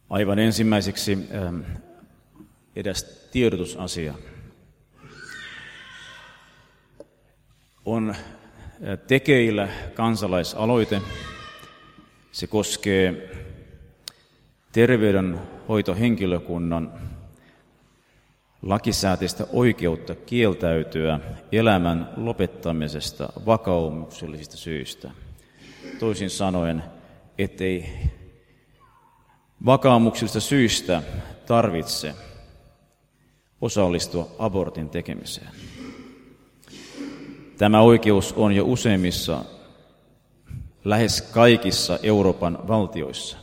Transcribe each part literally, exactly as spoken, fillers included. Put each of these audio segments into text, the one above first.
Aivan ensimmäiseksi edes tiedotusasia. On tekeillä kansalaisaloite. Se koskee terveydenhoitohenkilökunnan lakisääteistä oikeutta kieltäytyä elämän lopettamisesta vakaumuksellisista syistä. Toisin sanoen, ettei vakaumuksellisista syistä tarvitse osallistua abortin tekemiseen. Tämä oikeus on jo useimmissa, lähes kaikissa Euroopan valtioissa.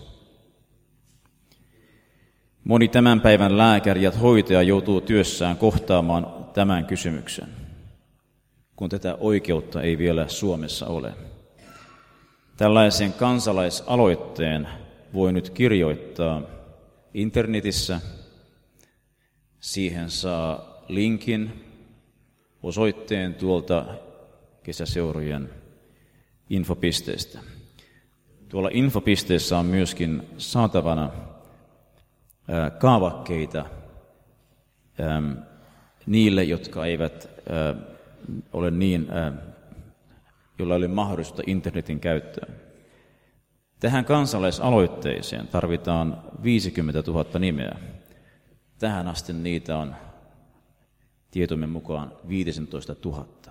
Moni tämän päivän lääkäri ja hoitaja joutuu työssään kohtaamaan tämän kysymyksen, kun tätä oikeutta ei vielä Suomessa ole. Tällaisen kansalaisaloitteen voi nyt kirjoittaa internetissä. Siihen saa linkin, osoitteen tuolta kesäseurojen infopisteestä. Tuolla infopisteessä on myöskin saatavana ää, kaavakkeita ää, niille, jotka eivät ää, ole niin, ää, joilla ei ole mahdollisuutta internetin käyttöön. Tähän kansalaisaloitteeseen tarvitaan viisikymmentätuhatta nimeä. Tähän asti niitä on tietomme mukaan viisitoistatuhatta.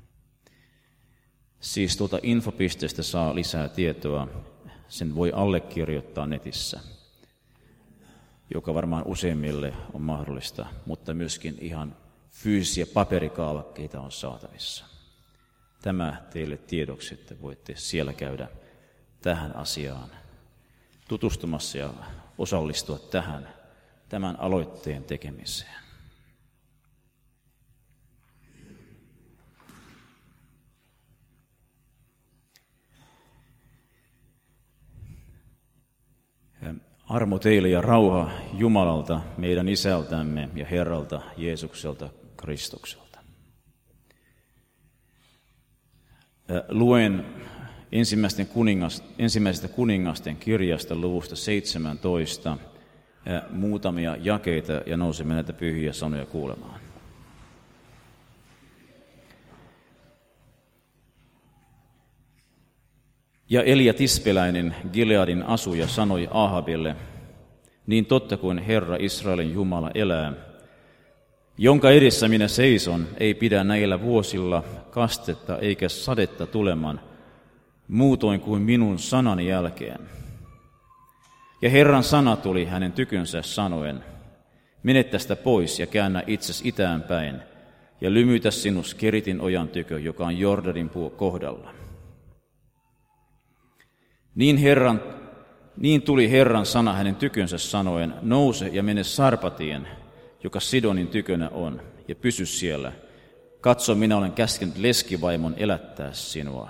Siis tuolta infopisteestä saa lisää tietoa. Sen voi allekirjoittaa netissä, joka varmaan useimmille on mahdollista, mutta myöskin ihan fyysisiä paperikaavakkeita on saatavissa. Tämä teille tiedoksi, että voitte siellä käydä tähän asiaan tutustumassa ja osallistua tähän tämän aloitteen tekemiseen. Armo teille ja rauha Jumalalta, meidän Isältämme ja Herralta Jeesukselta Kristukselta. Luen ensimmäisten kuningas, ensimmäisestä kuningasten kirjasta luvusta seitsemäntoista muutamia jakeita ja nousemme näitä pyhiä sanoja kuulemaan. Ja Elia Tispeläinen, Gileadin asuja, sanoi Ahabille, niin totta kuin Herra Israelin Jumala elää, jonka edessä minä seison, ei pidä näillä vuosilla kastetta eikä sadetta tuleman, muutoin kuin minun sanani jälkeen. Ja Herran sana tuli hänen tykönsä sanoen, mene tästä pois ja käännä itsesi itään päin, ja lymytä sinus Keritin ojan tykö, joka on Jordanin kohdalla. Niin, Herran, niin tuli Herran sana hänen tykönsä sanoen, nouse ja mene Sarpatien, joka Sidonin tykönä on, ja pysy siellä. Katso, minä olen käskenyt leskivaimon elättää sinua.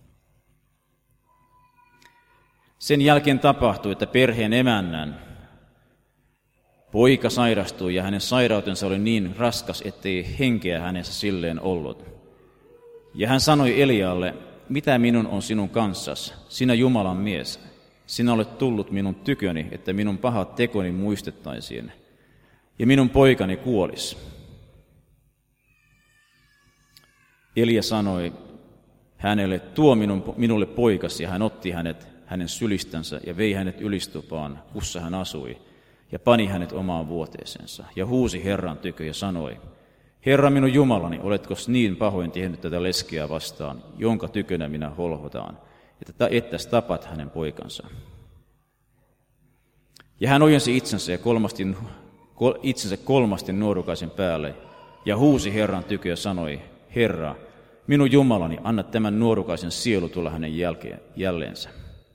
Sen jälkeen tapahtui, että perheen emännän poika sairastui, ja hänen sairautensa oli niin raskas, ettei henkeä hänessä silleen ollut. Ja hän sanoi Elialle, mitä minun on sinun kanssasi, sinä Jumalan mies? Sinä olet tullut minun tyköni, että minun pahat tekoni muistettaisiin, ja minun poikani kuolisi. Elia sanoi hänelle, tuo minun, minulle poikasi, ja hän otti hänet hänen sylistänsä ja vei hänet ylistupaan, kussa hän asui, ja pani hänet omaan vuoteeseensa, ja huusi Herran tykö ja sanoi, Herra minun Jumalani, oletko niin pahoin tehnyt tätä leskiä vastaan, jonka tykönä minä holhotaan, että ettäs tapat hänen poikansa. Ja hän ojensi itsensä, ja kolmasti, kol, itsensä kolmasti nuorukaisen päälle, ja huusi Herran tykö ja sanoi, Herra, minun Jumalani, anna tämän nuorukaisen sielu tulla hänen jälkeen, jälleensä.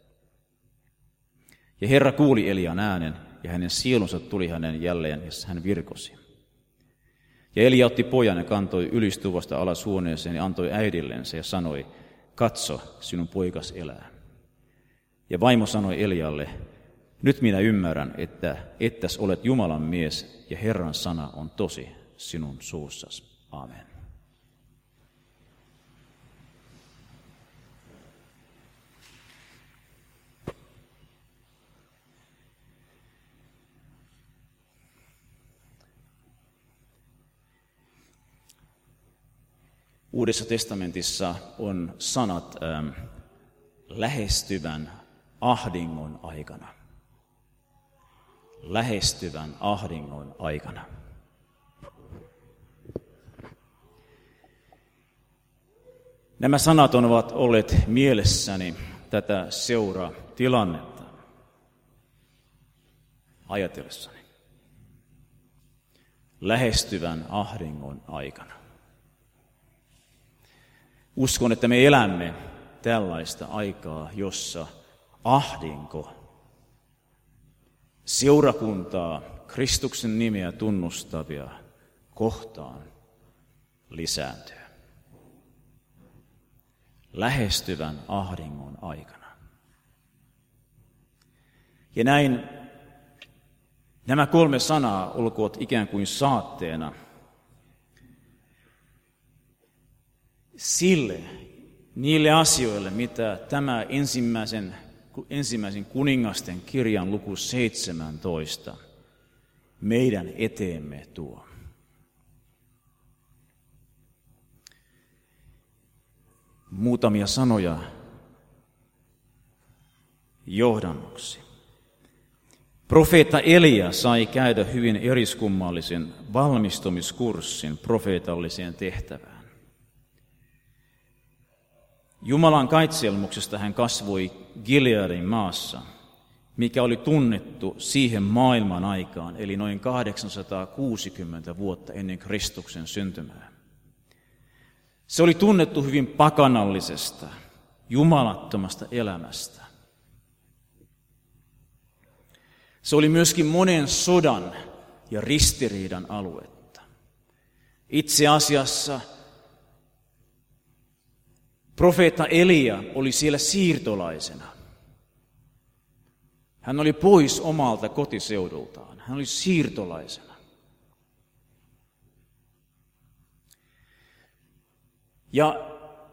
Ja Herra kuuli Elian äänen, ja hänen sielunsa tuli hänen jälleen, ja hän virkosi. Ja Elia otti pojan ja kantoi ylistuvasta alas huoneeseen ja antoi äidillensä ja sanoi, katso, sinun poikas elää. Ja vaimo sanoi Elialle, nyt minä ymmärrän, että ettäs olet Jumalan mies ja Herran sana on tosi sinun suussasi. Aamen. Uudessa testamentissa on sanat ähm, lähestyvän ahdingon aikana. Lähestyvän ahdingon aikana. Nämä sanat ovat olleet mielessäni tätä seuratilannetta ajatellessani. Lähestyvän ahdingon aikana. Uskon, että me elämme tällaista aikaa, jossa ahdinko seurakuntaa, Kristuksen nimeä tunnustavia kohtaan lisääntyy. Lähestyvän ahdingon aikana. Ja näin nämä kolme sanaa olkoot ikään kuin saatteena sille, niille asioille, mitä tämä ensimmäisen, ensimmäisen kuningasten kirjan luku seitsemäntoista meidän eteemme tuo. Muutamia sanoja johdannoksi. Profeetta Elia sai käydä hyvin eriskummallisen valmistumiskurssin profeetalliseen tehtävään. Jumalan kaitselmuksesta hän kasvoi Gileadin maassa, mikä oli tunnettu siihen maailman aikaan, eli noin kahdeksansataakuusikymmentä vuotta ennen Kristuksen syntymää. Se oli tunnettu hyvin pakanallisesta, jumalattomasta elämästä. Se oli myöskin monen sodan ja ristiriidan aluetta. Itse asiassa profeetta Elia oli siellä siirtolaisena. Hän oli pois omalta kotiseudultaan. Hän oli siirtolaisena. Ja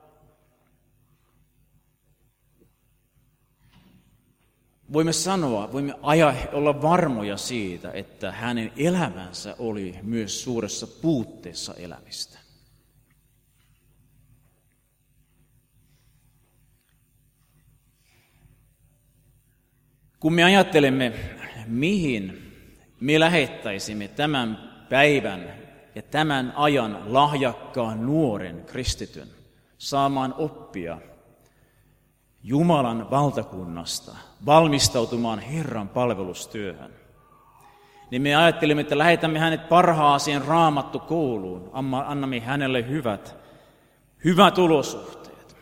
voimme sanoa, voimme aja, olla varmoja siitä, että hänen elämänsä oli myös suuressa puutteessa elämistä. Kun me ajattelemme, mihin me lähettäisimme tämän päivän ja tämän ajan lahjakkaan nuoren kristityn saamaan oppia Jumalan valtakunnasta, valmistautumaan Herran palvelustyöhön, niin me ajattelemme, että lähetämme hänet parhaaseen raamattukouluun, annamme hänelle hyvät, hyvät olosuhteet.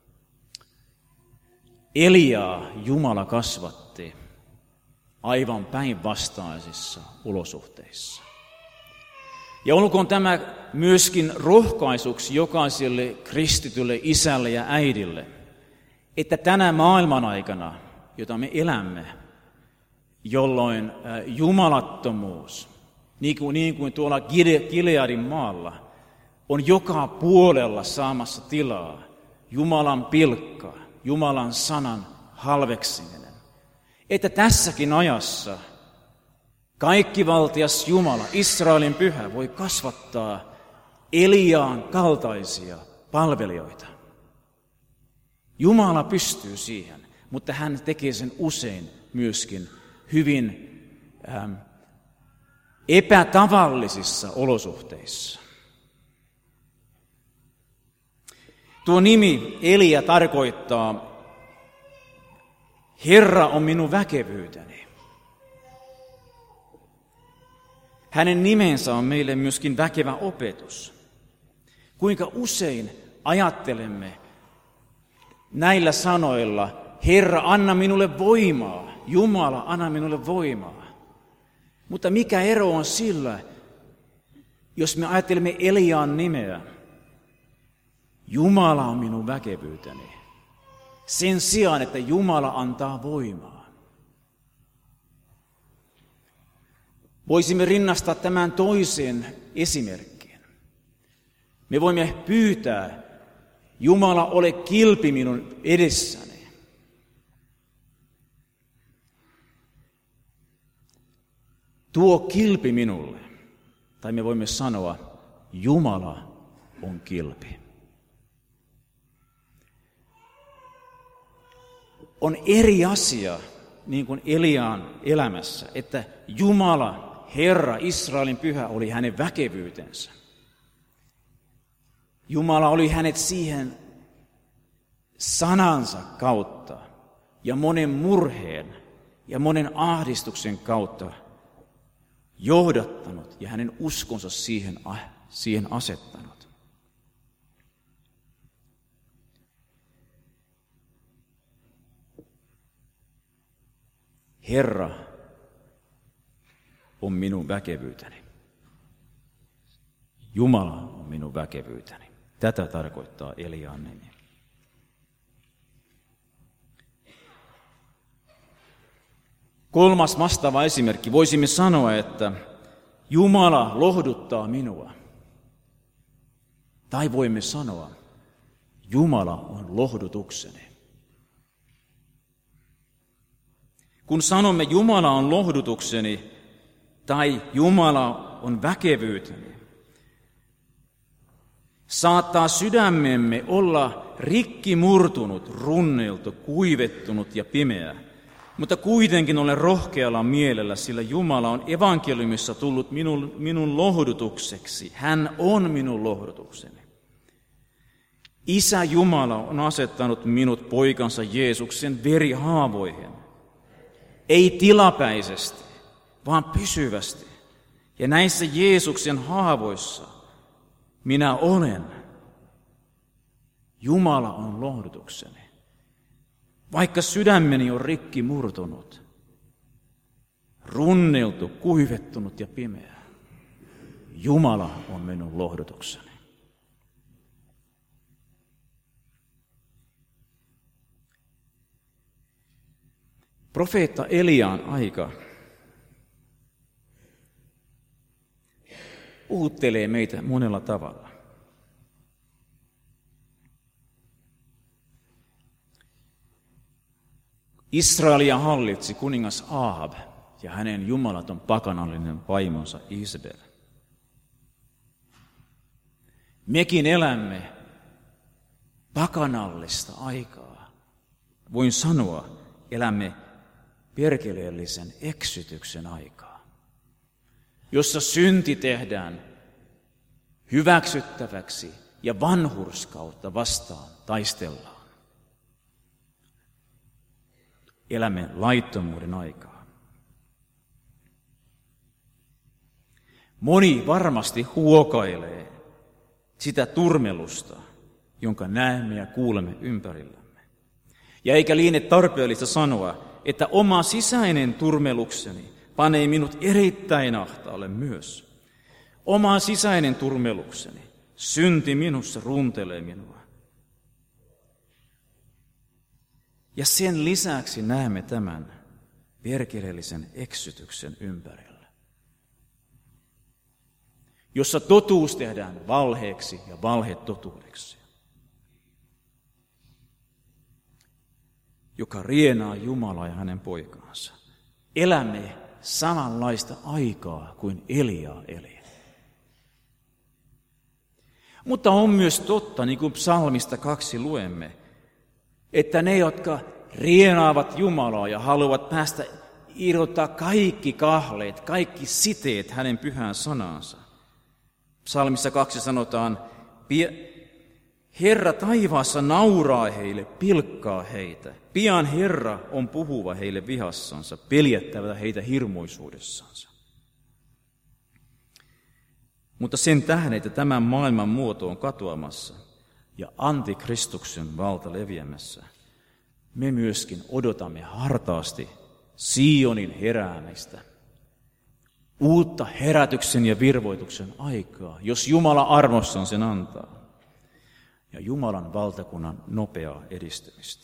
Eliaa Jumala kasvatti aivan päinvastaisissa olosuhteissa. Ja olkoon tämä myöskin rohkaisuksi jokaiselle kristitylle isälle ja äidille, että tänä maailman aikana, jota me elämme, jolloin jumalattomuus, niin kuin, niin kuin tuolla Gileadin maalla, on joka puolella saamassa tilaa, Jumalan pilkka, Jumalan sanan halveksiminen. Että tässäkin ajassa kaikkivaltias Jumala, Israelin pyhä, voi kasvattaa Eliaan kaltaisia palvelijoita. Jumala pystyy siihen, mutta hän tekee sen usein myöskin hyvin ähm, epätavallisissa olosuhteissa. Tuo nimi Elia tarkoittaa, Herra on minun väkevyyteni. Hänen nimensä on meille myöskin väkevä opetus. Kuinka usein ajattelemme näillä sanoilla, Herra, anna minulle voimaa, Jumala, anna minulle voimaa. Mutta mikä ero on sillä, jos me ajattelemme Eliaan nimeä, Jumala on minun väkevyyteni, sen sijaan, että Jumala antaa voimaa. Voisimme rinnastaa tämän toiseen esimerkkiin. Me voimme pyytää, Jumala, ole kilpi minun edessäni. Tuo kilpi minulle. Tai me voimme sanoa, Jumala on kilpi. on eri asia, niin kuin Eliaan elämässä, että Jumala, Herra, Israelin pyhä, oli hänen väkevyytensä. Jumala oli hänet siihen sanansa kautta ja monen murheen ja monen ahdistuksen kautta johdattanut ja hänen uskonsa siihen, siihen asettanut. Herra on minun väkevyyteni. Jumala on minun väkevyyteni. Tätä tarkoittaa Eliaan nimi. Kolmas vastaava esimerkki. Voisimme sanoa, että Jumala lohduttaa minua. Tai voimme sanoa, Jumala on lohdutukseni. Kun sanomme Jumala on lohdutukseni tai Jumala on väkevyyteni, saattaa sydämemme olla rikki murtunut, runneltu, kuivettunut ja pimeä, mutta kuitenkin olen rohkealla mielellä, sillä Jumala on evankeliumissa tullut minun, minun lohdutukseksi. Hän on minun lohdutukseni. Isä Jumala on asettanut minut poikansa Jeesuksen verihaavoihin. Ei tilapäisesti, vaan pysyvästi. Ja näissä Jeesuksen haavoissa minä olen. Jumala on lohdutukseni. Vaikka sydämeni on rikki murtunut, runneltu, kuivettunut ja pimeä, Jumala on minun lohdutukseni. Profeetta Eliaan aika puhuttelee meitä monella tavalla. Israelia hallitsi kuningas Ahab ja hänen jumalaton pakanallinen vaimonsa Isabel. Mekin elämme pakanallista aikaa. Voin sanoa, elämme perkeleellisen eksytyksen aikaa, jossa synti tehdään hyväksyttäväksi ja vanhurskautta vastaan taistellaan. Elämme laittomuuden aikaa. Moni varmasti huokailee sitä turmelusta, jonka näemme ja kuulemme ympärillämme. Ja eikä liene tarpeellista sanoa, että oma sisäinen turmelukseni panee minut erittäin ahtaalle myös. Oma sisäinen turmelukseni, synti minussa runtelee minua. Ja sen lisäksi näemme tämän perkeleellisen eksytyksen ympärillä, jossa totuus tehdään valheeksi ja valhe totuudeksi, joka rienaa Jumalaa ja hänen poikaansa. Elämme samanlaista aikaa kuin Elia eli. Mutta on myös totta, niin kuin psalmista kaksi luemme, että ne, jotka rienaavat Jumalaa ja haluavat päästä irrottaa kaikki kahleet, kaikki siteet hänen pyhään sanansa. Psalmissa kaksi sanotaan, Herra taivaassa nauraa heille, pilkkaa heitä. Pian Herra on puhuva heille vihassansa, peljättävä heitä hirmuisuudessansa. Mutta sen tähden, että tämän maailman muoto on katoamassa ja antikristuksen valta leviämässä, me myöskin odotamme hartaasti Sionin heräämistä, uutta herätyksen ja virvoituksen aikaa, jos Jumala armossaan sen antaa, ja Jumalan valtakunnan nopeaa edistymistä.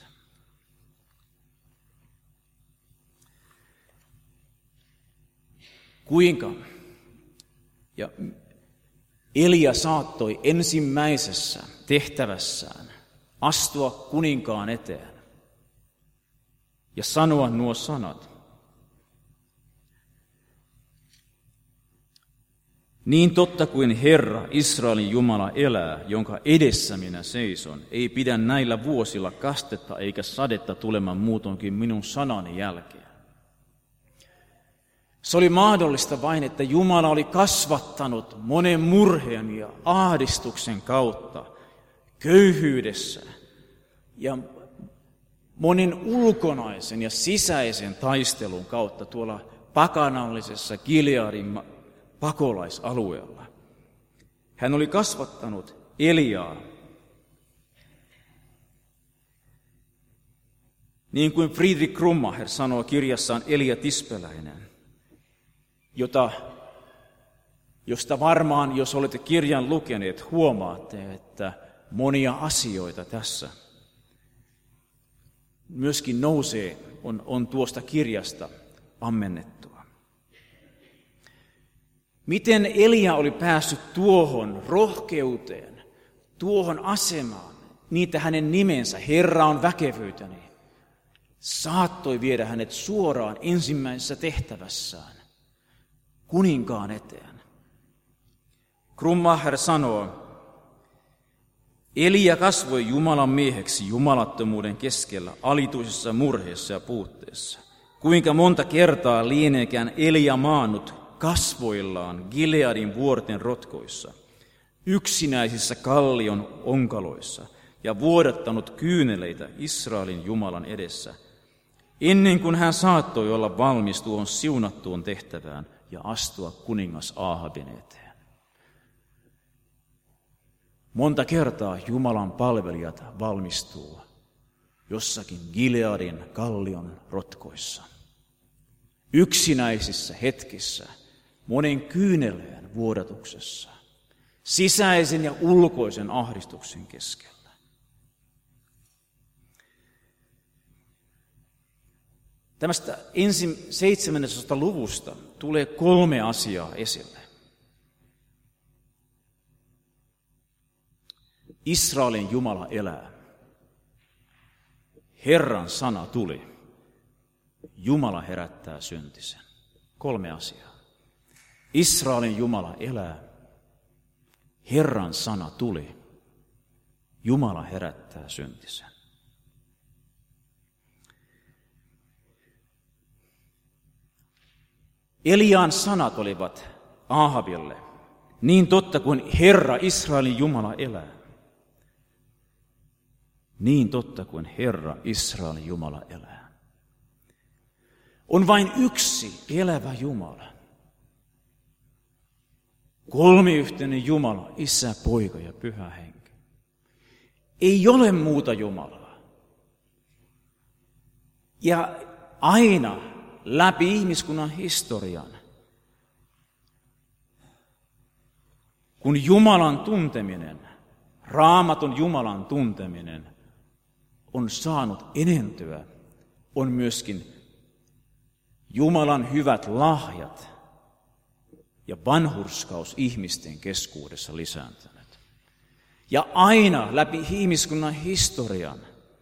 Kuinka? Ja Elia saattoi ensimmäisessä tehtävässään astua kuninkaan eteen ja sanoa nuo sanat. Niin totta kuin Herra, Israelin Jumala elää, jonka edessä minä seison, ei pidä näillä vuosilla kastetta eikä sadetta tulemaan muutonkin minun sanani jälkeen. Se oli mahdollista vain, että Jumala oli kasvattanut monen murheen ja ahdistuksen kautta, köyhyydessä ja monen ulkonaisen ja sisäisen taistelun kautta tuolla pakanallisessa Gileadin pakolaisalueella. Hän oli kasvattanut Eliaa, niin kuin Friedrich Krummacher sanoo kirjassaan Elia Tispeläinen, jota, josta varmaan, jos olette kirjan lukeneet, huomaatte, että monia asioita tässä myöskin nousee, on, on tuosta kirjasta ammennettua. Miten Elia oli päässyt tuohon rohkeuteen, tuohon asemaan, niitä hänen nimensä, Herra on väkevyytäni, saattoi viedä hänet suoraan ensimmäisessä tehtävässään, kuninkaan eteen. Krummacher sanoo, Elia kasvoi Jumalan mieheksi jumalattomuuden keskellä, alituisessa murheessa ja puutteessa. Kuinka monta kertaa lieneekään Elia maannut kasvoillaan Gileadin vuorten rotkoissa, yksinäisissä kallion onkaloissa ja vuodattanut kyyneleitä Israelin Jumalan edessä, ennen kuin hän saattoi olla valmis tuohon siunattuun tehtävään ja astua kuningas Aahabin eteen. Monta kertaa Jumalan palvelijat valmistuu jossakin Gileadin kallion rotkoissa, yksinäisissä hetkissä, monen kyyneleen vuodatuksessa, sisäisen ja ulkoisen ahdistuksen keskellä. Tämästä ensin seitsemännestä luvusta tulee kolme asiaa esille. Israelin Jumala elää. Herran sana tuli. Jumala herättää syntisen. Kolme asiaa. Israelin Jumala elää. Herran sana tuli. Jumala herättää syntisen. Eliaan sanat olivat Aahabille, niin totta kuin Herra Israelin Jumala elää. Niin totta kuin Herra Israelin Jumala elää. On vain yksi elävä Jumala. Kolmiyhteinen Jumala, Isä, Poika ja Pyhä Henki. Ei ole muuta Jumalaa. Ja aina läpi ihmiskunnan historian, kun Jumalan tunteminen, Raamatun Jumalan tunteminen on saanut enentyä, on myöskin Jumalan hyvät lahjat ja vanhurskaus ihmisten keskuudessa lisääntynyt. Ja aina läpi ihmiskunnan historian,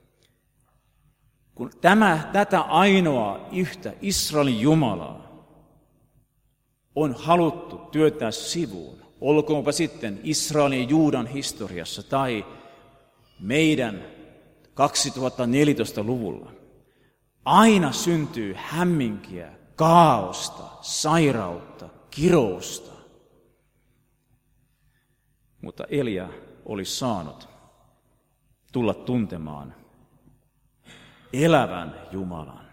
kun tämä, tätä ainoa yhtä Israelin Jumalaa on haluttu työtää sivuun, olkoonpa sitten Israelin ja Juudan historiassa tai meidän kaksituhattaneljätoista-luvulla, aina syntyy hämminkiä, kaaosta, sairautta, kirousta. Mutta Elia oli saanut tulla tuntemaan elävän Jumalan.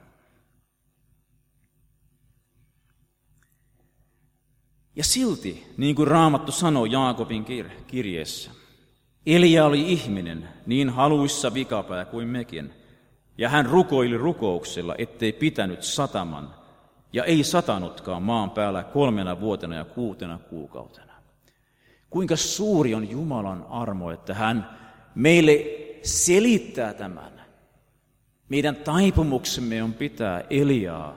Ja silti, niin kuin Raamattu sanoo Jaakobin kirjeessä, Elia oli ihminen, niin haluissa vikapää kuin mekin, ja hän rukoili rukouksella, ettei pitänyt sataman, ja ei satanutkaan maan päällä kolmena vuotena ja kuutena kuukautena. Kuinka suuri on Jumalan armo, että hän meille selittää tämän. Meidän taipumuksemme on pitää Eliaa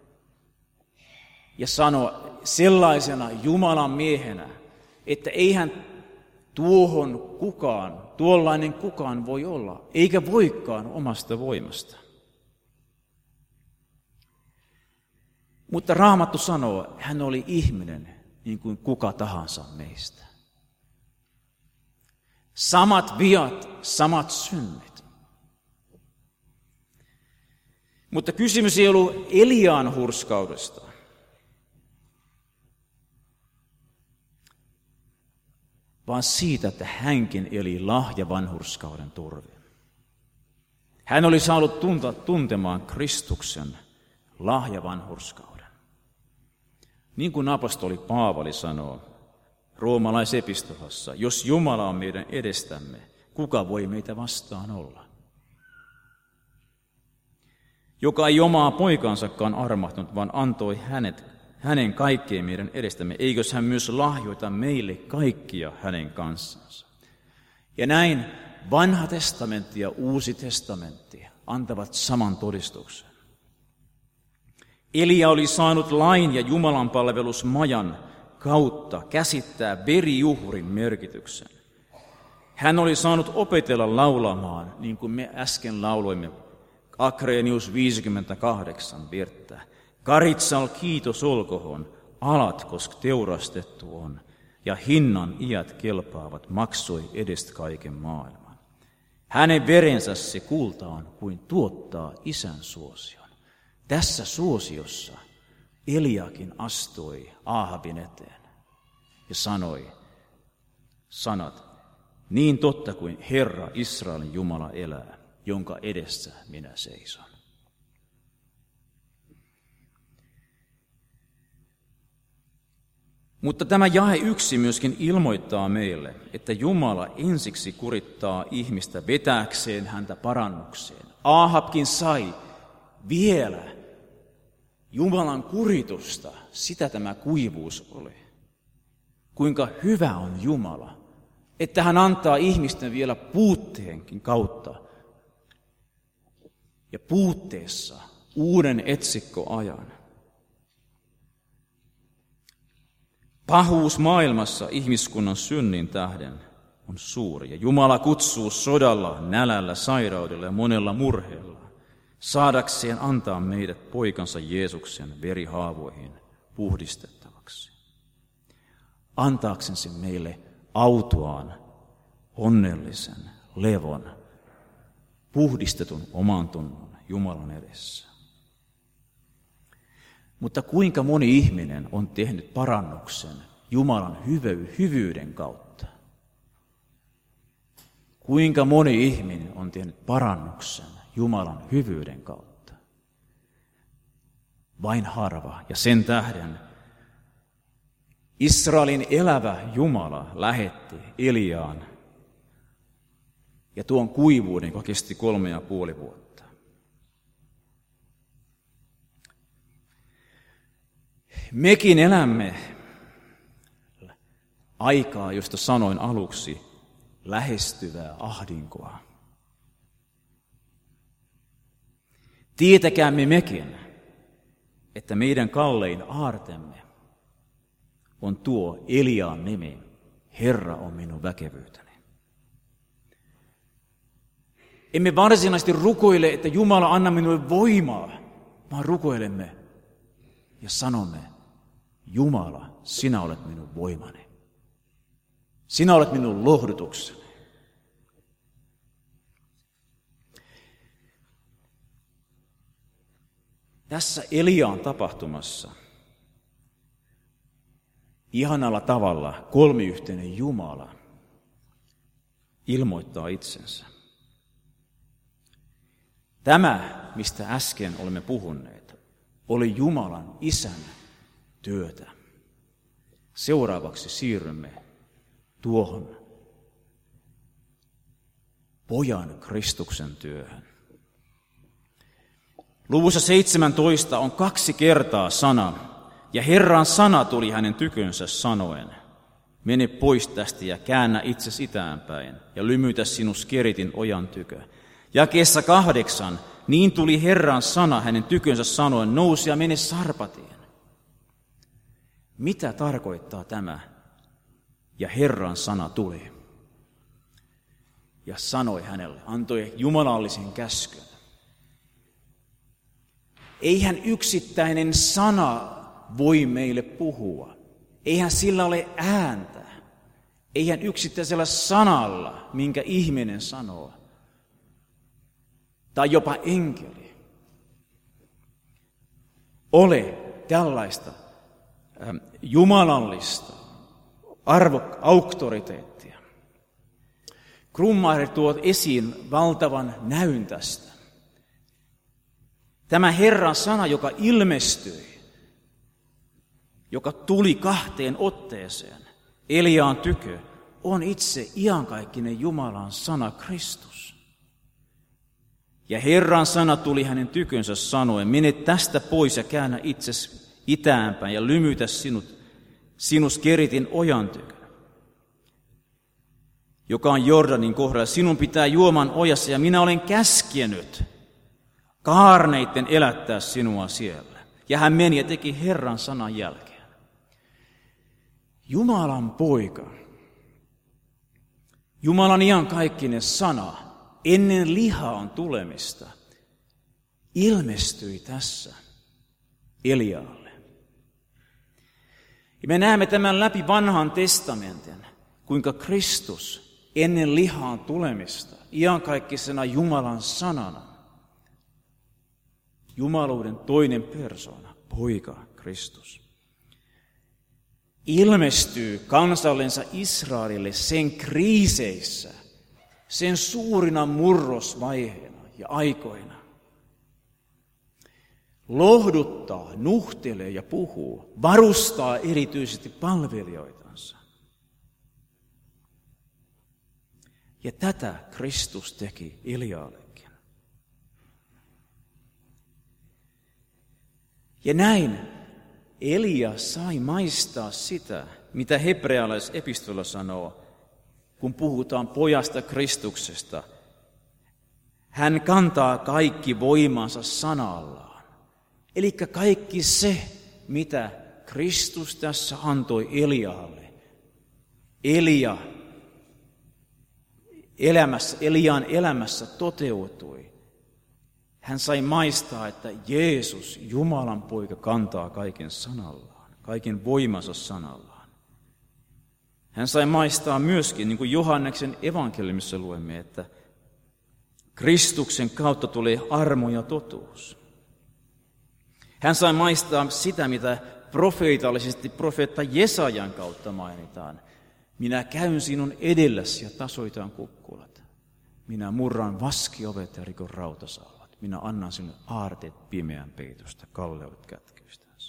ja sanoa sellaisena Jumalan miehenä, että eihän tuohon kukaan, tuollainen kukaan voi olla, eikä voikaan omasta voimasta. Mutta Raamattu sanoo, hän oli ihminen, niin kuin kuka tahansa meistä. Samat viat, samat synnit. Mutta kysymys ei ollut Eliaan hurskaudesta. Vaan siitä, että hänkin eli lahjavanhurskauden turvin. Hän oli saanut tunta, tuntemaan Kristuksen lahjavanhurskauden. Niin kuin apostoli Paavali sanoo roomalaisepistolassa, jos Jumala on meidän edestämme, kuka voi meitä vastaan olla? Joka ei omaa poikansakaan armahtunut, vaan antoi hänet, hänen kaikkeen meidän edestämme. Eikös hän myös lahjoita meille kaikkia hänen kanssansa? Ja näin vanha testamentti ja uusi testamentti antavat saman todistuksen. Elia oli saanut lain ja Jumalan palvelusmajan kautta käsittää verijuhrin merkityksen. Hän oli saanut opetella laulamaan, niin kuin me äsken lauloimme, Akrenius viisikymmentäkahdeksan virttä. Karitsal kiitos olkohon, alat, koska teurastettu on, ja hinnan iät kelpaavat, maksoi edestä kaiken maailman. Hänen verensä se kulta on, kuin tuottaa isän suosion. Tässä suosiossa Eliakin astui Aahabin eteen ja sanoi sanat, niin totta kuin Herra Israelin Jumala elää, jonka edessä minä seison. Mutta tämä jae yksi myöskin ilmoittaa meille, että Jumala ensiksi kurittaa ihmistä vetääkseen häntä parannukseen. Aahabkin sai vielä Jumalan kuritusta, sitä tämä kuivuus oli. Kuinka hyvä on Jumala, että hän antaa ihmisten vielä puutteenkin kautta ja puutteessa uuden etsikkoajan. Pahuus maailmassa ihmiskunnan synnin tähden on suuri, ja Jumala kutsuu sodalla, nälällä, sairaudella ja monella murheella, saadakseen antaa meidät poikansa Jeesuksen verihaavoihin puhdistettavaksi. Antaakseen sen meille autuaan, onnellisen, levon, puhdistetun oman tunnon Jumalan edessä. Mutta kuinka moni ihminen on tehnyt parannuksen Jumalan hyvyyden kautta? Kuinka moni ihminen on tehnyt parannuksen Jumalan hyvyyden kautta? Vain harva, ja sen tähden Israelin elävä Jumala lähetti Eliaan ja tuon kuivuuden, joka kesti kolme ja puoli vuotta. Mekin elämme aikaa, josta sanoin aluksi, lähestyvää ahdinkoa. Tietäkäämme mekin, että meidän kallein aartemme on tuo Eliaan nimi, Herra on minun väkevyyteni. Emme varsinaisesti rukoile, että Jumala anna minulle voimaa, vaan rukoilemme ja sanomme, Jumala, sinä olet minun voimani. Sinä olet minun lohdutukseni. Tässä Eliaan tapahtumassa ihanalla tavalla kolmiyhteinen Jumala ilmoittaa itsensä. Tämä, mistä äsken olemme puhuneet, oli Jumalan Isän työtä. Seuraavaksi siirrymme tuohon Pojan Kristuksen työhön. Luvussa seitsemäntoista on kaksi kertaa sana, ja Herran sana tuli hänen tykönsä sanoen, mene pois tästä ja käännä itsesi itäänpäin, ja lymytä sinus keritin ojan tykö. Jakeessa kahdeksan, niin tuli Herran sana hänen tykönsä sanoen, nousi ja mene Sarpatien. Mitä tarkoittaa tämä? Ja Herran sana tuli ja sanoi hänelle, antoi jumalallisen käskyn. Eihän yksittäinen sana voi meille puhua. Eihän sillä ole ääntä. Eihän yksittäisellä sanalla, minkä ihminen sanoo. Tai jopa enkeli. Ole tällaista ähm, jumalallista arvo, auktoriteettia. Krummacher tuo esiin valtavan näyn tästä. Tämä Herran sana, joka ilmestyi, joka tuli kahteen otteeseen Eliaan tykö, on itse iankaikkinen Jumalan sana Kristus. Ja Herran sana tuli hänen tykönsä sanoen, mene tästä pois ja käännä itsesi itäänpäin ja lymytä sinut, sinus Keritin ojan tykö, joka on Jordanin kohdalla. Sinun pitää juoman ojassa ja minä olen käskenyt kaarneitten elättää sinua siellä. Ja hän meni ja teki Herran sanan jälkeen. Jumalan poika, Jumalan iankaikkinen sana, ennen lihaan tulemista, ilmestyi tässä Eliaalle. Ja me näemme tämän läpi vanhan testamentin, kuinka Kristus ennen lihaan tulemista, iankaikkisena Jumalan sanana, jumaluuden toinen persoona, poika Kristus, ilmestyy kansallensa Israelille sen kriiseissä, sen suurina murrosvaiheena ja aikoina. Lohduttaa, nuhtelee ja puhuu, varustaa erityisesti palvelijoitansa. Ja tätä Kristus teki Eliaallekin. Ja näin Elia sai maistaa sitä, mitä hebrealaisepistola sanoo, kun puhutaan pojasta Kristuksesta. Hän kantaa kaikki voimansa sanallaan. Eli kaikki se, mitä Kristus tässä antoi Eliaalle. Elia elämässä, Eliaan elämässä toteutui. Hän sai maistaa, että Jeesus, Jumalan poika, kantaa kaiken sanallaan, kaiken voimansa sanallaan. Hän sai maistaa myöskin, niin kuin Johanneksen evankeliumissa luemme, että Kristuksen kautta tulee armo ja totuus. Hän sai maistaa sitä, mitä profeetallisesti profeetta Jesajan kautta mainitaan. Minä käyn sinun edelläsi ja tasoitan kukkulat. Minä murran vaskiovet ja rikon rautasalvat. Minä annan sinulle aarteet pimeän peitosta, kalleudet kätkyistänsä.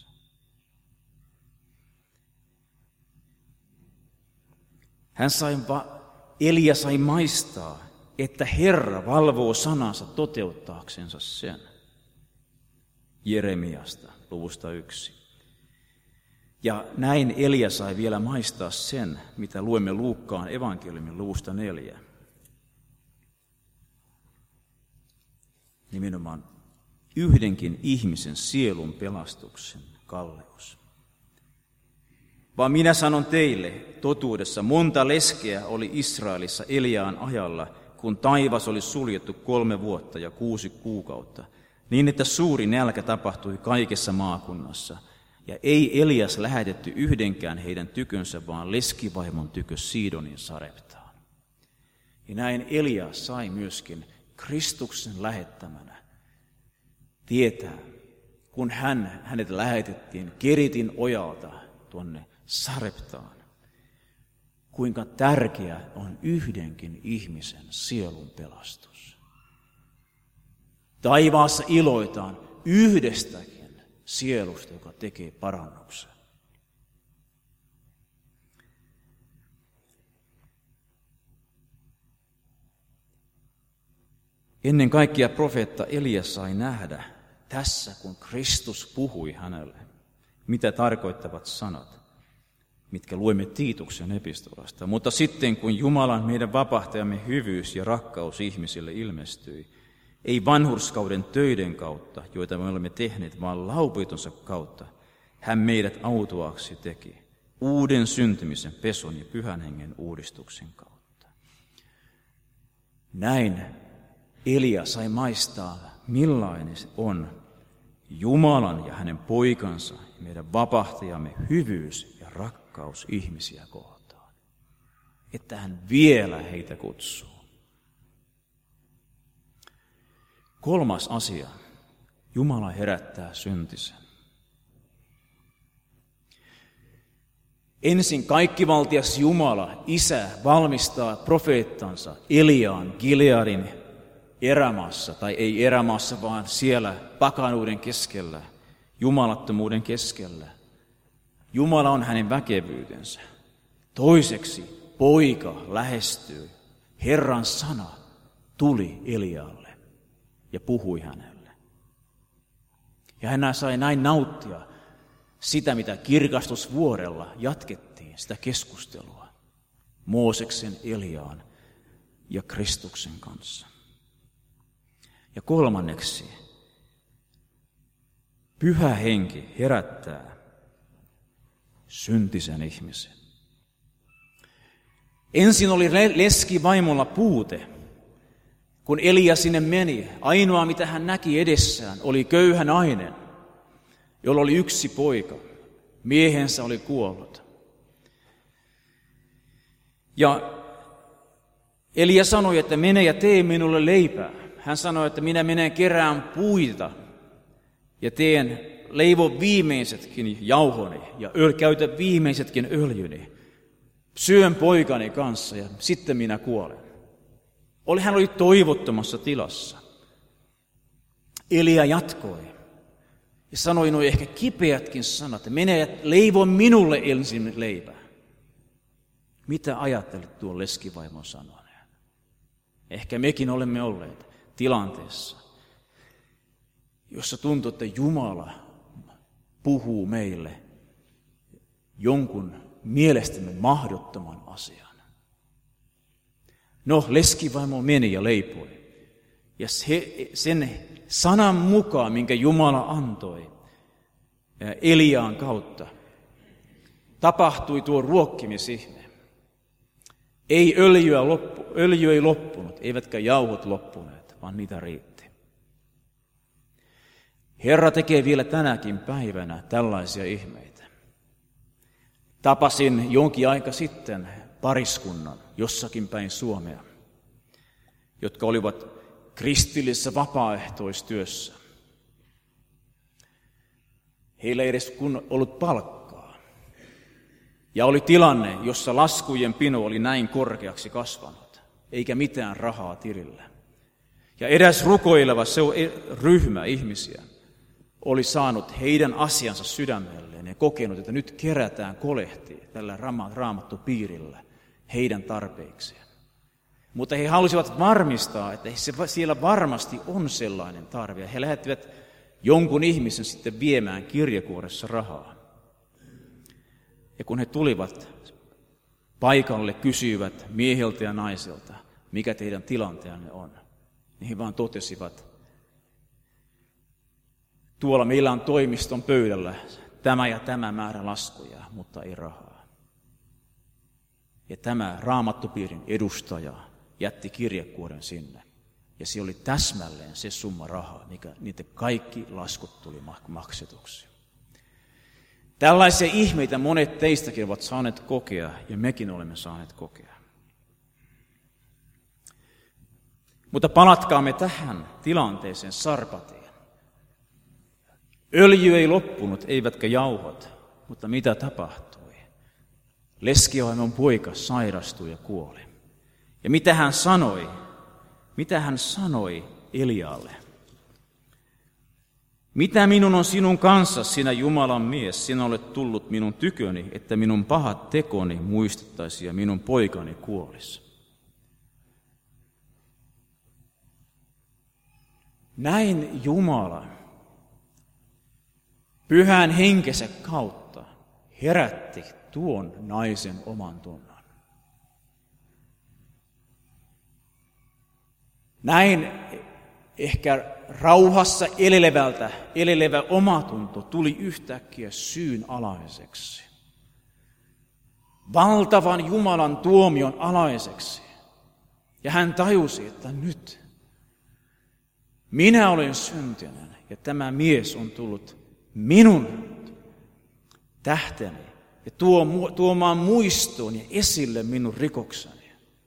Hän sai, Elia sai maistaa, että Herra valvoo sanansa toteuttaaksensa sen. Jeremiasta, luvusta yksi. Ja näin Elia sai vielä maistaa sen, mitä luemme Luukkaan evankeliumin luvusta neljä. Nimenomaan yhdenkin ihmisen sielun pelastuksen kalleus. Vaan minä sanon teille, totuudessa monta leskeä oli Israelissa Eliaan ajalla, kun taivas oli suljettu kolme vuotta ja kuusi kuukautta, niin että suuri nälkä tapahtui kaikessa maakunnassa, ja ei Elias lähetetty yhdenkään heidän tykönsä, vaan leskivaimon tykö Siidonin Sareptaan. Ja näin Elias sai myöskin Kristuksen lähettämänä tietää, kun hän, hänet lähetettiin Keritin ojalta tuonne Sareptaan, kuinka tärkeä on yhdenkin ihmisen sielun pelastus. Taivaassa iloitaan yhdestäkin sielusta, joka tekee parannuksen. Ennen kaikkea profeetta Elia sai nähdä tässä, kun Kristus puhui hänelle, mitä tarkoittavat sanat, mitkä luemme Tiituksen epistolasta. Mutta sitten, kun Jumalan, meidän vapahtajamme hyvyys ja rakkaus ihmisille ilmestyi, ei vanhurskauden töiden kautta, joita me olemme tehneet, vaan laupitonsa kautta, hän meidät autuaaksi teki, uuden syntymisen, peson ja pyhän hengen uudistuksen kautta. Näin Elia sai maistaa, millainen on Jumalan ja hänen poikansa, meidän vapahtajamme hyvyys ja rakkaus ihmisiä kohtaan, että hän vielä heitä kutsuu. Kolmas asia. Jumala herättää syntisen. Ensin kaikkivaltias Jumala, Isä, valmistaa profeettansa Eliaan Gileadin erämaassa, tai ei erämaassa, vaan siellä pakanuuden keskellä, jumalattomuuden keskellä. Jumala on hänen väkevyytensä. Toiseksi poika lähestyi. Herran sana tuli Elialle ja puhui hänelle. Ja hän sai näin nauttia sitä, mitä kirkastusvuorella jatkettiin, sitä keskustelua Mooseksen, Eliaan ja Kristuksen kanssa. Ja kolmanneksi, Pyhä Henki herättää syntisen ihmisen. Ensin oli leskivaimolla puute. Kun Elia sinne meni, ainoa mitä hän näki edessään oli köyhä nainen, jolla oli yksi poika. Miehensä oli kuollut. Ja Elia sanoi, että mene ja tee minulle leipää. Hän sanoi, että minä menen kerään puita ja teen leivon viimeisetkin jauhoni ja öl, käytän viimeisetkin öljyni. Syön poikani kanssa ja sitten minä kuolen. Oli, hän oli toivottomassa tilassa. Elia jatkoi ja sanoi nuo ehkä kipeätkin sanat, että mene ja leivo minulle ensin leipää. Mitä ajattelet tuon leskivaimon sanoneen? Ehkä mekin olemme olleet tilanteessa, jossa tuntuu, että Jumala puhuu meille jonkun mielestämme mahdottoman asian. No, leskivaimo meni ja leipoi. Ja se, sen sanan mukaan, minkä Jumala antoi Eliaan kautta, tapahtui tuo ruokkimisihme. Ei öljyä loppu, öljy ei loppunut, eivätkä jauhot loppuneet, vaan niitä riitti. Herra tekee vielä tänäkin päivänä tällaisia ihmeitä. Tapasin jonkin aika sitten pariskunnan jossakin päin Suomea, jotka olivat kristillisessä vapaaehtoistyössä. Heillä ei edes kun ollut palkkaa. Ja oli tilanne, jossa laskujen pino oli näin korkeaksi kasvanut, eikä mitään rahaa tilillä. Ja edes rukoileva se ryhmä ihmisiä oli saanut heidän asiansa sydämelleen ja kokenut, että nyt kerätään kolehtia tällä raamattupiirillä heidän tarpeikseen. Mutta he halusivat varmistaa, että siellä varmasti on sellainen tarve. Ja he lähettivät jonkun ihmisen sitten viemään kirjekuoressa rahaa. Ja kun he tulivat paikalle, kysyivät mieheltä ja naiselta, mikä teidän tilanteenne on, niin he vaan totesivat, tuolla meillä on toimiston pöydällä tämä ja tämä määrä laskuja, mutta ei rahaa. Ja tämä raamattupiirin edustaja jätti kirjekuoren sinne. Ja se oli täsmälleen se summa rahaa, mikä niitä kaikki laskut tuli maksetuksi. Tällaisia ihmeitä monet teistäkin ovat saaneet kokea, ja mekin olemme saaneet kokea. Mutta palatkaamme tähän tilanteeseen Sarpatiin. Öljy ei loppunut, eivätkä jauhot, mutta mitä tapahtui? Leskivaimon poika sairastui ja kuoli. Ja mitä hän sanoi? Mitä hän sanoi Elialle? Mitä minun on sinun kanssa, sinä Jumalan mies, sinä olet tullut minun tyköni, että minun pahat tekoni muistettaisi ja minun poikani kuolisi. Näin Jumala Pyhän henkensä kautta herätti tuon naisen oman tunnon. Näin ehkä rauhassa elelevältä, elelevä omatunto tuli yhtäkkiä syyn alaiseksi. Valtavan Jumalan tuomion alaiseksi. Ja hän tajusi, että nyt minä olen syntinen ja tämä mies on tullut minun tähteni ja tuo, tuomaan muistoon ja esille minun rikokseni.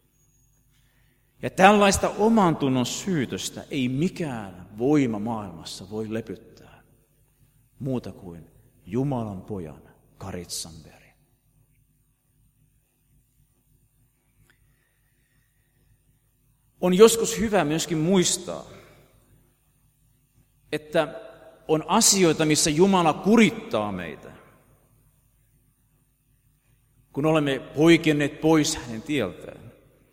Ja tällaista oman tunnon syytöstä ei mikään voima maailmassa voi lepyttää muuta kuin Jumalan pojan karitsan veri. On joskus hyvä myöskin muistaa, että on asioita, missä Jumala kurittaa meitä, kun olemme poikenneet pois hänen tieltään.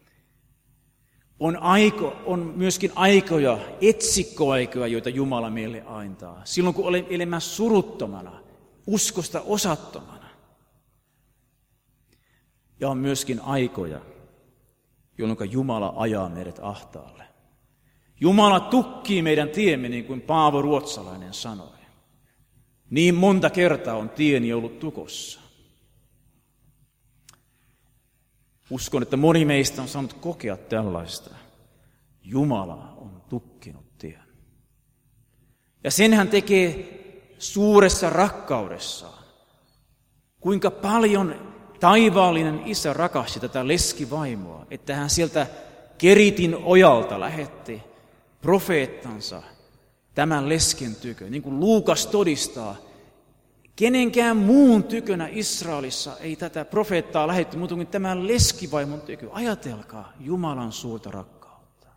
On, aiko, on myöskin aikoja, etsikkoaikoja, joita Jumala meille antaa. Silloin kun olemme elämään suruttomana, uskosta osattomana. Ja on myöskin aikoja, jolloin Jumala ajaa meidät ahtaalle. Jumala tukkii meidän tiemme, niin kuin Paavo Ruotsalainen sanoi. Niin monta kertaa on tieni ollut tukossa. Uskon, että moni meistä on saanut kokea tällaista. Jumala on tukkinut tien. Ja sen hän tekee suuressa rakkaudessaan. Kuinka paljon taivaallinen Isä rakasti tätä leskivaimoa, että hän sieltä Keritin ojalta lähetti profeettansa tämän lesken tykö. Niin kuin Luukas todistaa, kenenkään muun tykönä Israelissa ei tätä profeettaa lähetty, mutta kuin tämän leskivaimon tykö. Ajatelkaa Jumalan suurta rakkautta.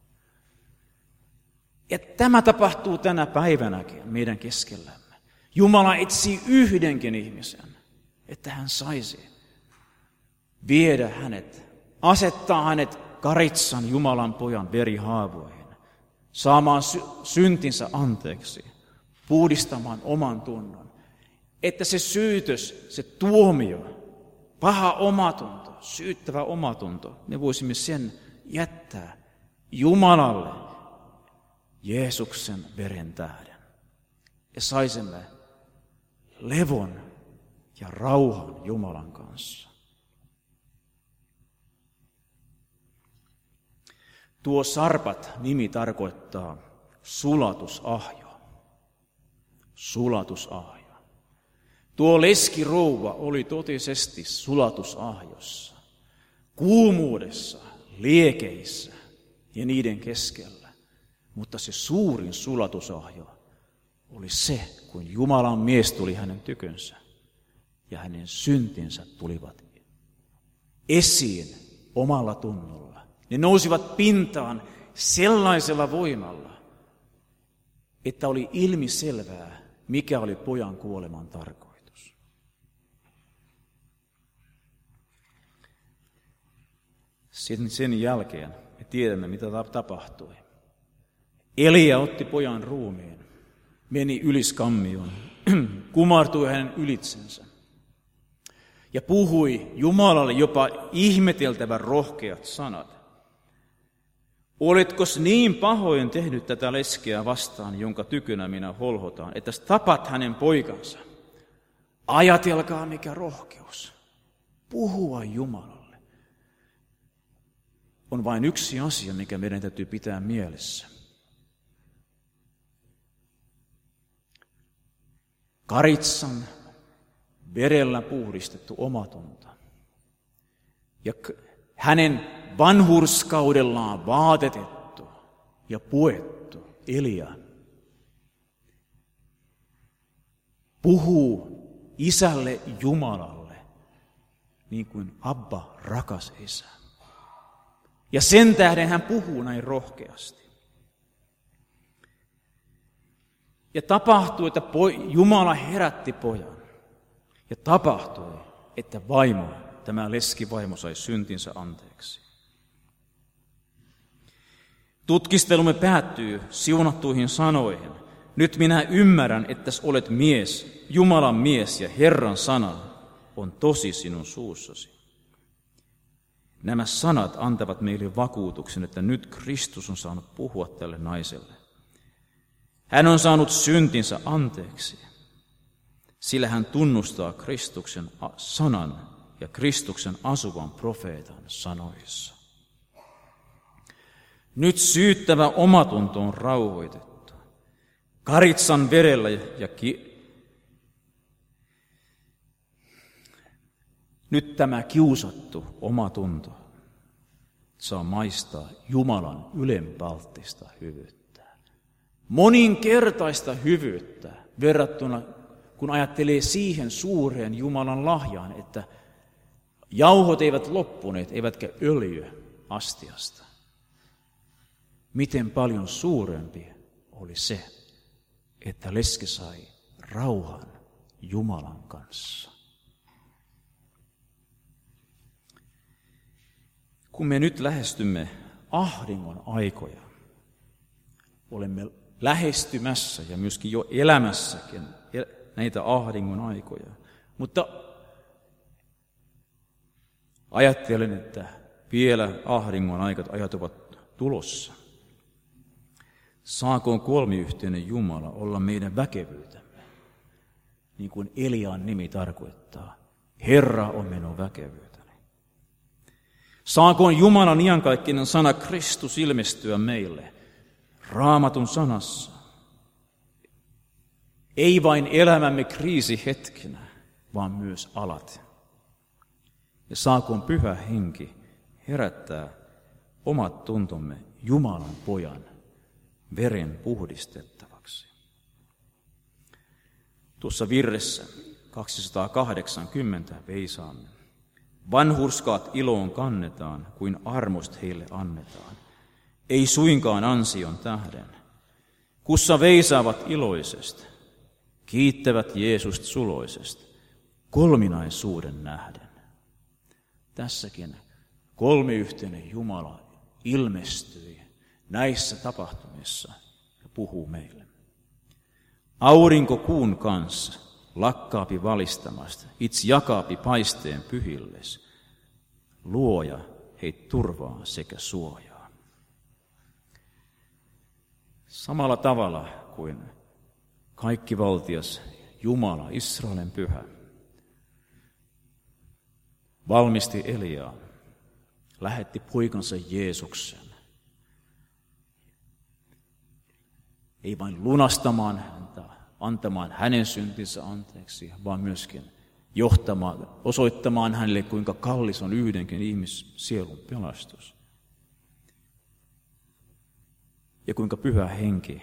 Ja tämä tapahtuu tänä päivänäkin meidän keskellämme. Jumala etsii yhdenkin ihmisen, että hän saisi viedä hänet, asettaa hänet karitsan Jumalan pojan verihaavoihin, saamaan sy- syntinsä anteeksi, puhdistamaan oman tunnon. Että se syytös, se tuomio, paha omatunto, syyttävä omatunto, me voisimme sen jättää Jumalalle Jeesuksen veren tähden. Ja saisimme levon ja rauhan Jumalan kanssa. Tuo Sarpat-nimi tarkoittaa sulatusahjo. Sulatusahjo. Tuo leskirouva oli totisesti sulatusahjossa, kuumuudessa, liekeissä ja niiden keskellä. Mutta se suurin sulatusahjo oli se, kun Jumalan mies tuli hänen tykönsä ja hänen syntinsä tulivat esiin omalla tunnolla. Ne nousivat pintaan sellaisella voimalla, että oli ilmiselvää, mikä oli pojan kuoleman tarkoitus. Sen, sen jälkeen me tiedämme, mitä tapahtui. Elia otti pojan ruumiin, meni yliskammioon, kumartui hänen ylitsensä ja puhui Jumalalle jopa ihmeteltävän rohkeat sanat. Oletkos niin pahoin tehnyt tätä leskeä vastaan, jonka tykönä minä holhotaan, että tapat hänen poikansa? Ajatelkaa, mikä rohkeus. Puhua Jumalalle. On vain yksi asia, mikä meidän täytyy pitää mielessä. Karitsan verellä puhdistettu omatunto. Ja hänen vanhurskaudellaan vaatetettu ja puettu Elia puhuu Isälle Jumalalle niin kuin Abba, rakas Isä. Ja sen tähden hän puhuu näin rohkeasti. Ja tapahtui, että Jumala herätti pojan. Ja tapahtui, että vaimo, tämä leskivaimo sai syntinsä anteeksi. Tutkistelumme päättyy siunattuihin sanoihin. Nyt minä ymmärrän, että olet mies, Jumalan mies ja Herran sana on tosi sinun suussasi. Nämä sanat antavat meille vakuutuksen, että nyt Kristus on saanut puhua tälle naiselle. Hän on saanut syntinsä anteeksi, sillä hän tunnustaa Kristuksen sanan ja Kristuksen asuvan profeetan sanoissa. Nyt syyttävä omatunto on rauhoitettu. Karitsan verellä ja ki- Nyt tämä kiusattu omatunto saa maistaa Jumalan ylenpalttista hyvyyttä. Moninkertaista hyvyyttä verrattuna, kun ajattelee siihen suureen Jumalan lahjaan, että jauhot eivät loppuneet, eivätkä öljy astiasta. Miten paljon suurempi oli se, että leski sai rauhan Jumalan kanssa. Kun me nyt lähestymme ahdingon aikoja, olemme lähestymässä ja myöskin jo elämässäkin näitä ahdingon aikoja. Mutta ajattelen, että vielä ahdingon aikat ajat ovat tulossa. Saakoon kolmiyhteinen Jumala olla meidän väkevyytemme, niin kuin Elian nimi tarkoittaa. Herra on minun väkevyyteni. Saakoon Jumalan iankaikkinen sana Kristus ilmestyä meille Raamatun sanassa. Ei vain elämämme kriisihetkinä, vaan myös alat. Ja saakoon Pyhä Henki herättää omat tuntomme Jumalan pojan veren puhdistettavaksi. Tuossa virressä kaksisataakahdeksankymmentä veisaamme. Vanhurskaat iloon kannetaan, kuin armosta heille annetaan. Ei suinkaan ansion tähden. Kussa veisaavat iloisesti, kiittävät Jeesusta suloisesti, kolminaisuuden nähden. Tässäkin kolmiyhteinen Jumala ilmestyi näissä tapahtumissa ja puhuu meille. Aurinko kuun kanssa lakkaapi valistamasta, itse jakaapi paisteen pyhilles. Luoja heit turvaa sekä suojaa. Samalla tavalla kuin kaikkivaltias Jumala, Israelin pyhä, valmisti Eliaa, lähetti poikansa Jeesuksen. Ei vain lunastamaan häntä, antamaan hänen syntinsä anteeksi, vaan myöskin johtamaan, osoittamaan hänelle, kuinka kallis on yhdenkin ihmissielun pelastus. Ja kuinka Pyhä Henki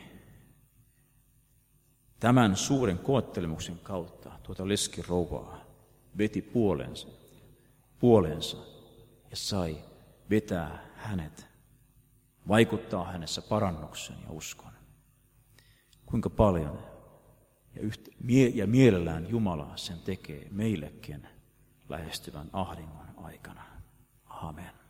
tämän suuren koettelemuksen kautta tuota leskirouvaa veti puolensa, puolensa ja sai vetää hänet, vaikuttaa hänessä parannuksen ja uskon. Kuinka paljon ja, yhtä, ja mielellään Jumala sen tekee meillekin lähestyvän ahdingon aikana. Amen.